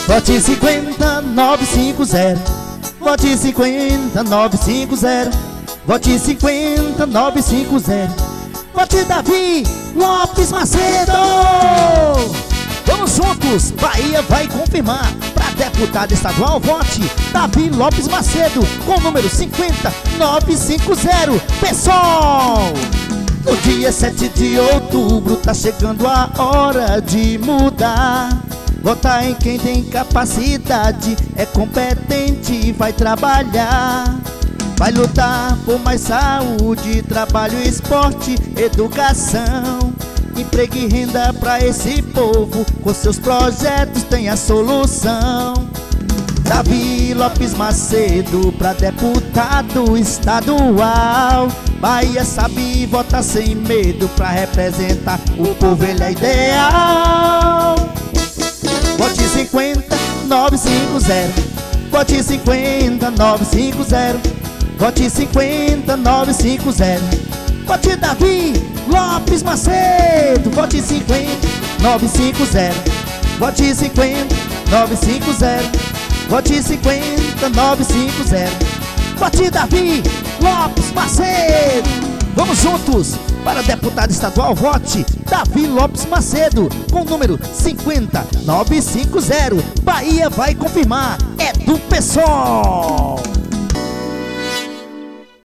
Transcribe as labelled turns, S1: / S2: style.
S1: Vote 50 950. Vote 50 950. Vote 50 950. Vote Davi Lopes Macedo. Vamos juntos, Bahia vai confirmar. Para deputado estadual, vote Davi Lopes Macedo com o número 50950. Pessoal, no dia 7 de outubro tá chegando a hora de mudar. Votar em quem tem capacidade, é competente e vai trabalhar. Vai lutar por mais saúde, trabalho, esporte, educação, emprego e renda pra esse povo. Com seus projetos tem a solução. Davi Lopes Macedo pra deputado estadual. Bahia sabe votar sem medo pra representar o povo, ele é ideal. Vote 50 950. Vote 50 950. Vote 50 950. Vote Davi Lopes Macedo. Vote 50 950. Vote 50 950. Vote 50 950. Vote Davi Lopes Macedo. Vamos juntos para deputado estadual, vote Davi Lopes Macedo com o número 50950. Bahia vai confirmar, é do PSOL.